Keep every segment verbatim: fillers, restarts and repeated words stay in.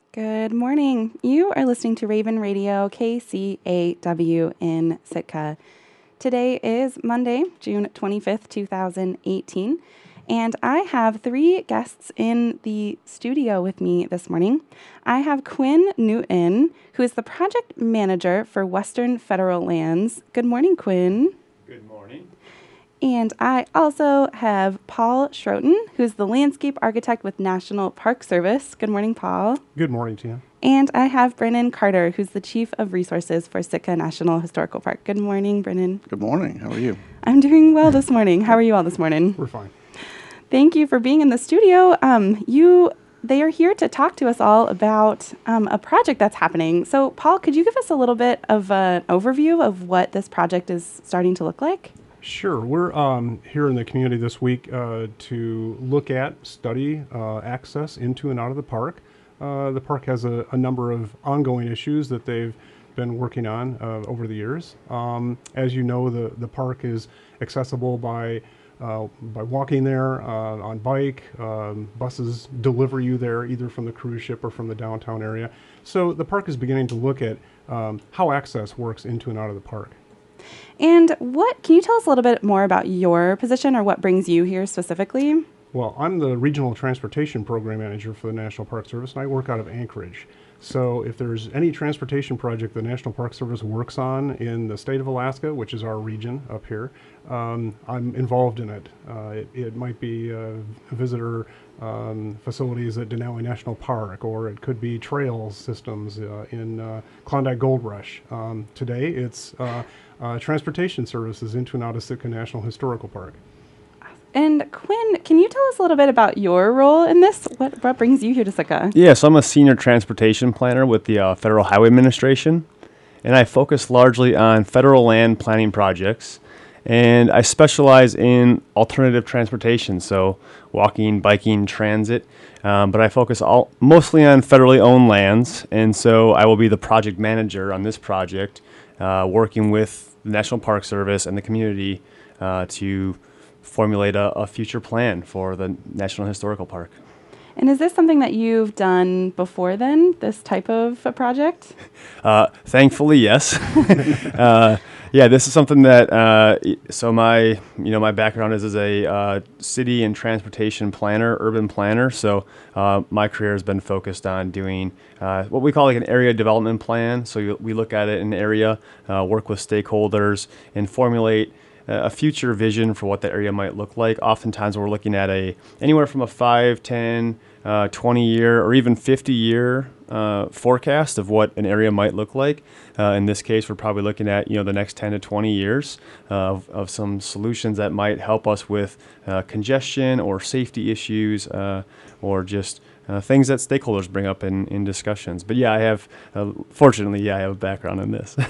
Good morning. You are listening to Raven Radio K C A W in Sitka. Today is Monday, June twenty-fifth, two thousand eighteen, and I have three guests in the studio with me this morning. I have Quinn Newton, who is the project manager for Western Federal Lands. Good morning, Quinn. Good morning. And I also have Paul Schroten, who's the landscape architect with National Park Service. Good morning, Paul. Good morning, Tina. And I have Brennan Carter, who's the Chief of Resources for Sitka National Historical Park. Good morning, Brennan. Good morning. How are you? I'm doing well this morning. How are you all this morning? We're fine. Thank you for being in the studio. Um, you, they are here to talk to us all about um, a project that's happening. So, Paul, could you give us a little bit of an overview of what this project is starting to look like? Sure. We're um, here in the community this week uh, to look at, study uh, access into and out of the park. Uh, the park has a, a number of ongoing issues that they've been working on uh, over the years. Um, as you know, the, the park is accessible by uh, by walking there, uh, on bike. Um, buses deliver you there either from the cruise ship or from the downtown area. So the park is beginning to look at um, how access works into and out of the park. And what can you tell us a little bit more about your position or what brings you here specifically? Well, I'm the Regional Transportation Program Manager for the National Park Service, and I work out of Anchorage. So if there's any transportation project the National Park Service works on in the state of Alaska, which is our region up here, um, I'm involved in it. Uh, it. It might be uh, visitor um, facilities at Denali National Park, or it could be trails systems uh, in uh, Klondike Gold Rush. Um, today, it's uh, uh, transportation services into and out of Sitka National Historical Park. And Quinn, can you tell us a little bit about your role in this? What, what brings you here to Sitka? Yeah, so I'm a senior transportation planner with the uh, Federal Highway Administration, and I focus largely on federal land planning projects, and I specialize in alternative transportation, so walking, biking, transit, um, but I focus all mostly on federally owned lands, and so I will be the project manager on this project, uh, working with the National Park Service and the community uh, to formulate a, a future plan for the National Historical Park. And is this something that you've done before then, this type of a project? Uh, thankfully, yes. uh, yeah, this is something that, uh, so my, you know, my background is as a uh, city and transportation planner, urban planner. So uh, my career has been focused on doing uh, what we call like an area development plan. So you, we look at it in an area, uh, work with stakeholders, and formulate a future vision for what the area might look like. Oftentimes we're looking at a anywhere from a five, ten, uh, twenty year or even fifty year uh, forecast of what an area might look like. Uh, in this case, we're probably looking at, you know, the next ten to twenty years uh, of, of some solutions that might help us with uh, congestion or safety issues uh, or just uh, things that stakeholders bring up in, in discussions. But yeah, I have, uh, fortunately, yeah, I have a background in this.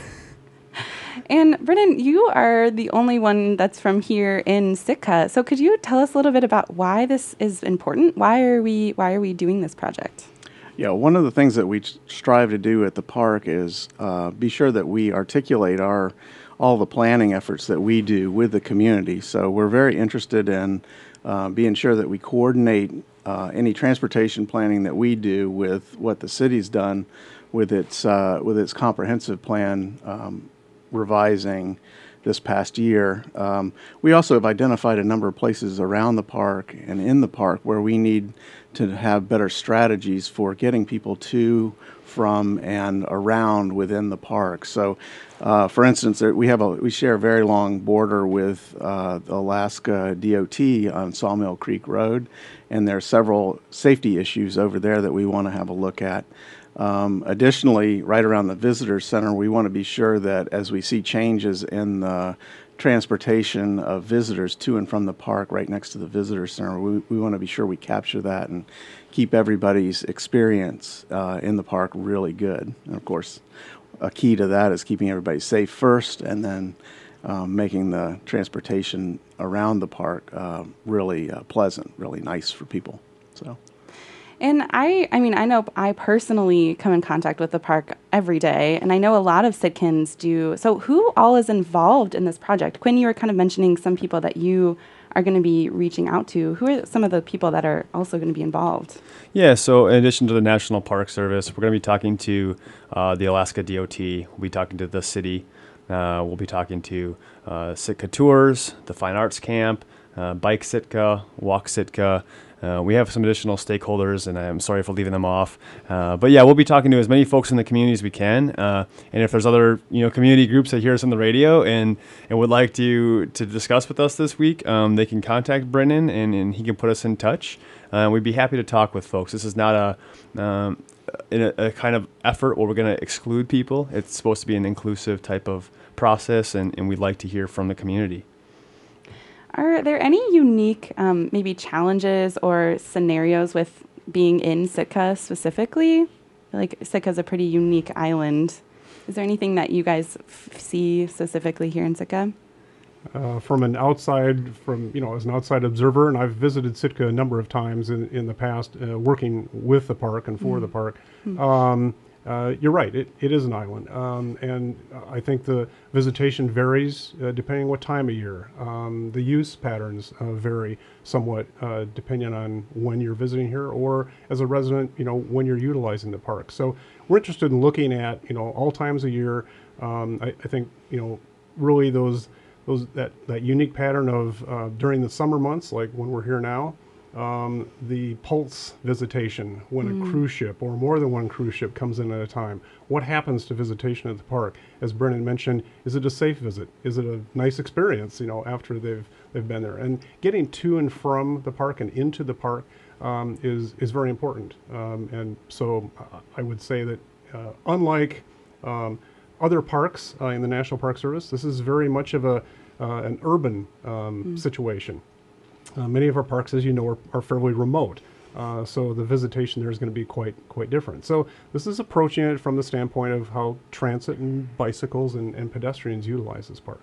And Brennan, you are the only one that's from here in Sitka. So could you tell us a little bit about why this is important? Why are we why are we doing this project? Yeah, one of the things that we strive to do at the park is uh, be sure that we articulate our all the planning efforts that we do with the community. So we're very interested in uh, being sure that we coordinate uh, any transportation planning that we do with what the city's done with its uh, with its comprehensive plan. Um, revising this past year. Um, we also have identified a number of places around the park and in the park where we need to have better strategies for getting people to, from, and around within the park. So, uh, for instance, there, we have a we share a very long border with uh, the Alaska D O T on Sawmill Creek Road, and there are several safety issues over there that we want to have a look at. Um, additionally, right around the visitor center, we want to be sure that as we see changes in the transportation of visitors to and from the park right next to the visitor center, we, we want to be sure we capture that and keep everybody's experience uh, in the park really good. And of course, a key to that is keeping everybody safe first, and then um, making the transportation around the park uh, really uh, pleasant, really nice for people. So. And I, I mean, I know I personally come in contact with the park every day, and I know a lot of Sitkans do. So who all is involved in this project? Quinn, you were kind of mentioning some people that you are going to be reaching out to? Who are some of the people that are also going to be involved? Yeah, so in addition to the National Park Service, we're going to be talking to uh, the Alaska D O T. We'll be talking to the city. Uh, we'll be talking to uh, Sitka Tours, the Fine Arts Camp, uh, Bike Sitka, Walk Sitka. Uh, we have some additional stakeholders, and I'm sorry for leaving them off. Uh, but yeah, we'll be talking to as many folks in the community as we can. Uh, and if there's other, you know, community groups that hear us on the radio and, and would like to to discuss with us this week, um, they can contact Brennan, and, and he can put us in touch. Uh, we'd be happy to talk with folks. This is not a um, in a, a kind of effort where we're going to exclude people. It's supposed to be an inclusive type of process, and, and we'd like to hear from the community. Are there any unique um, maybe challenges or scenarios with being in Sitka specifically? Like Sitka is a pretty unique island. Is there anything that you guys f- see specifically here in Sitka? Uh, from an outside, from you know, as an outside observer, and I've visited Sitka a number of times in, in the past, uh, working with the park and for mm. the park. Mm. Um, uh, you're right; it, it is an island, um, and I think the visitation varies uh, depending what time of year. Um, the use patterns uh, vary somewhat uh, depending on when you're visiting here, or as a resident, you know, when you're utilizing the park. So we're interested in looking at you know all times of year. Um, I, I think you know really those. Those, that, that unique pattern of uh, during the summer months, like when we're here now, um, the pulse visitation when mm. a cruise ship or more than one cruise ship comes in at a time. What happens to visitation at the park? As Brennan mentioned, is it a safe visit? Is it a nice experience, you know, after they've they've been there? And getting to and from the park and into the park um, is is very important. Um, and so uh, I would say that uh, unlike um, other parks uh, in the National Park Service, this is very much of a uh, an urban um, mm. situation. Uh, many of our parks, as you know, are, are fairly remote, uh, so the visitation there is going to be quite quite different. So this is approaching it from the standpoint of how transit and bicycles and, and pedestrians utilize this park.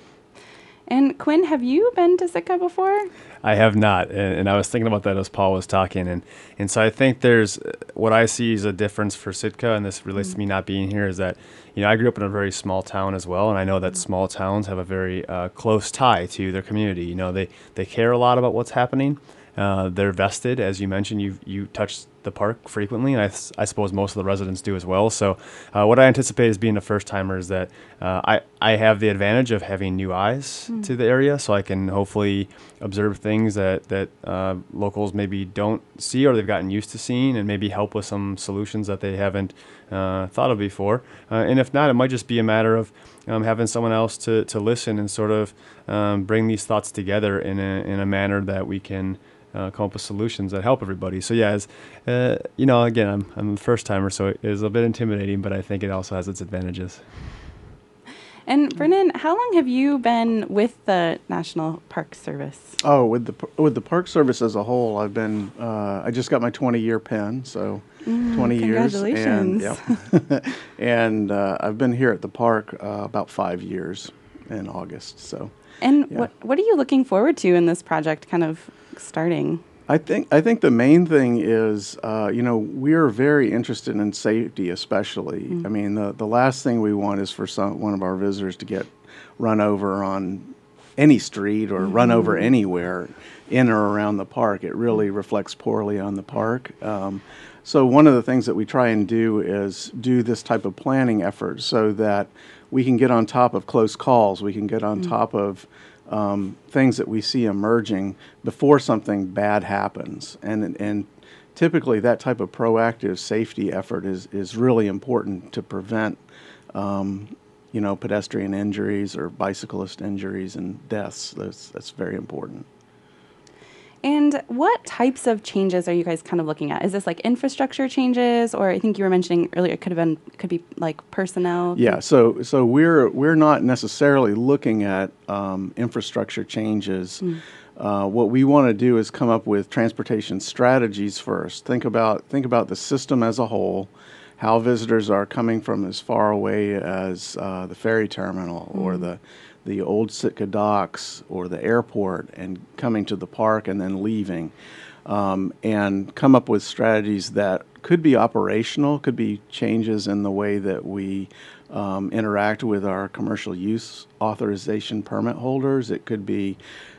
And Quinn, have you been to Sitka before? I have not, and, and I was thinking about that as Paul was talking, and, and so I think there's, what I see is a difference for Sitka, and this relates mm-hmm. to me not being here, is that, you know, I grew up in a very small town as well, and I know that mm-hmm. small towns have a very uh, close tie to their community. You know, they, they care a lot about what's happening. Uh, they're vested, as you mentioned. You you touch the park frequently, and I, I suppose most of the residents do as well. So uh, what I anticipate as being a first-timer is that uh, I, I have the advantage of having new eyes mm. to the area, so I can hopefully observe things that, that uh, locals maybe don't see or they've gotten used to seeing, and maybe help with some solutions that they haven't uh, thought of before. Uh, and if not, it might just be a matter of um, having someone else to, to listen and sort of um, bring these thoughts together in a, in a manner that we can Uh, come up with solutions that help everybody. So yeah, as, uh, you know, again, I'm I'm a first timer, so it is a bit intimidating, but I think it also has its advantages. And Brennan, how long have you been with the National Park Service? Oh, with the with the Park Service as a whole, I've been. Uh, I just got my twenty-year pin, so mm, twenty years. Congratulations! And, yep. and uh, I've been here at the park uh, about five years in August. So. And yeah. what what are you looking forward to in this project, kind of starting? I think I think the main thing is, uh, you know, we're very interested in safety, especially. Mm. I mean, the the last thing we want is for some one of our visitors to get run over on any street or mm-hmm. run over anywhere in or around the park. It really reflects poorly on the park. Um, so one of the things that we try and do is do this type of planning effort so that we can get on top of close calls. We can get on mm. top of Um, things that we see emerging before something bad happens. And and typically that type of proactive safety effort is, is really important to prevent, um, you know, pedestrian injuries or bicyclist injuries and deaths. That's, that's very important. And what types of changes are you guys kind of looking at? Is this like infrastructure changes, or I think you were mentioning earlier it could have been could be like personnel? Yeah, so so we're we're not necessarily looking at um, infrastructure changes. Mm. Uh, what we want to do is come up with transportation strategies first. Think about think about the system as a whole, how visitors are coming from as far away as uh, the ferry terminal mm. or the the old Sitka docks or the airport, and coming to the park and then leaving, um, and come up with strategies that could be operational, could be changes in the way that we um, interact with our commercial use authorization permit holders. It could be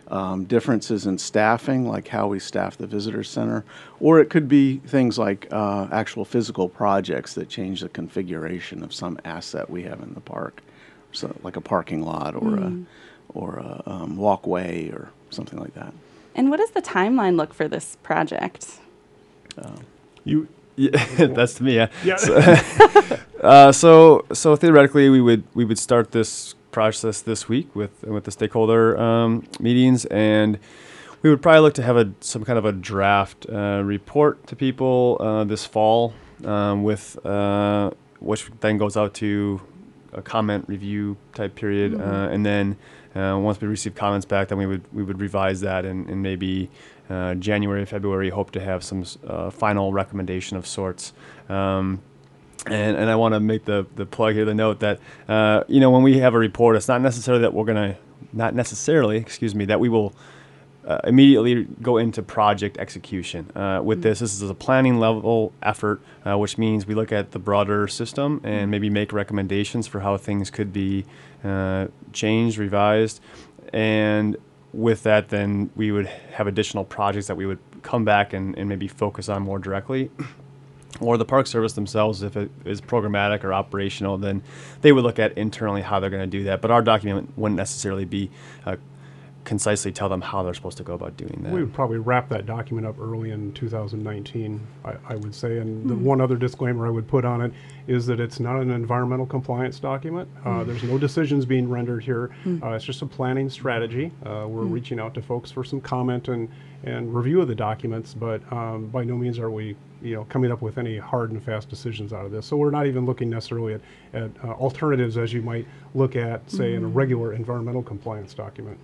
um, differences in staffing, like how we staff the visitor center, or it could be things like uh, actual physical projects that change the configuration of some asset we have in the park, so like a parking lot or mm. a or a um, walkway or something like that. And what does the timeline look for this project? Uh, you, yeah, that's to me, yeah. Yeah. So, uh, so, so theoretically, we would we would start this process this week with with the stakeholder um, meetings, and we would probably look to have a some kind of a draft uh, report to people uh, this fall, um, with uh, which then goes out to a comment review type period, mm-hmm. uh, and then uh, once we receive comments back, then we would we would revise that, and, and maybe uh, January, February, hope to have some uh, final recommendation of sorts. Um, and and I want to make the the plug here, the note that uh, you know, when we have a report, it's not necessarily that we're gonna not necessarily, excuse me, that we will Uh, immediately go into project execution. Uh, with mm-hmm. this, this is a planning level effort, uh, which means we look at the broader system and maybe make recommendations for how things could be uh, changed, revised. And with that, then we would have additional projects that we would come back and, and maybe focus on more directly. Or the Park Service themselves, if it is programmatic or operational, then they would look at internally how they're going to do that. But our document wouldn't necessarily be uh, concisely tell them how they're supposed to go about doing that. We would probably wrap that document up early in two thousand nineteen, I, I would say. And mm. the one other disclaimer I would put on it is that it's not an environmental compliance document. Uh, mm. There's no decisions being rendered here. Mm. Uh, it's just a planning strategy. Uh, we're mm. reaching out to folks for some comment and, and review of the documents, but um, by no means are we you know, coming up with any hard and fast decisions out of this. So we're not even looking necessarily at, at uh, alternatives as you might look at, say, mm. in a regular environmental compliance document.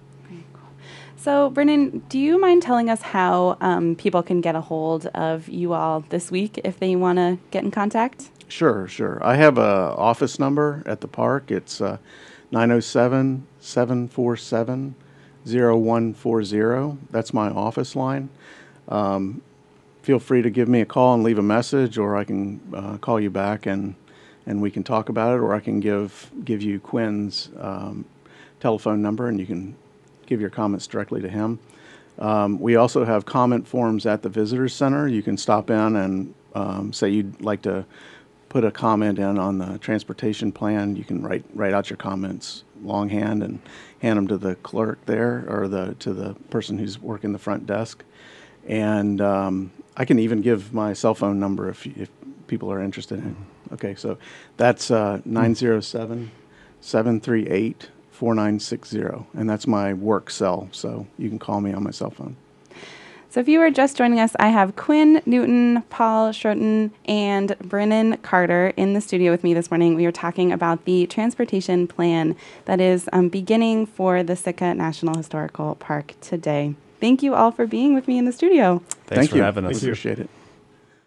So, Brennan, do you mind telling us how um, people can get a hold of you all this week if they want to get in contact? Sure, sure. I have a office number at the park. It's uh, nine oh seven, seven four seven, oh one four oh. That's my office line. Um, feel free to give me a call and leave a message, or I can uh, call you back and and we can talk about it, or I can give give you Quinn's um, telephone number and you can give your comments directly to him. Um, we also have comment forms at the Visitors Center. You can stop in and um, say you'd like to put a comment in on the transportation plan. You can write write out your comments longhand and hand them to the clerk there, or the to the person who's working the front desk. And um, I can even give my cell phone number if if people are interested in it. Okay, so that's uh, nine oh seven, seven three eight, four nine six zero, and that's my work cell, so you can call me on my cell phone. So if you are just joining us, I have Quinn Newton, Paul Schroten, and Brennan Carter in the studio with me this morning. We are talking about the transportation plan that is um, beginning for the Sitka National Historical Park today. Thank you all for being with me in the studio. Thanks Thank for you. having us. Thank you. Appreciate it.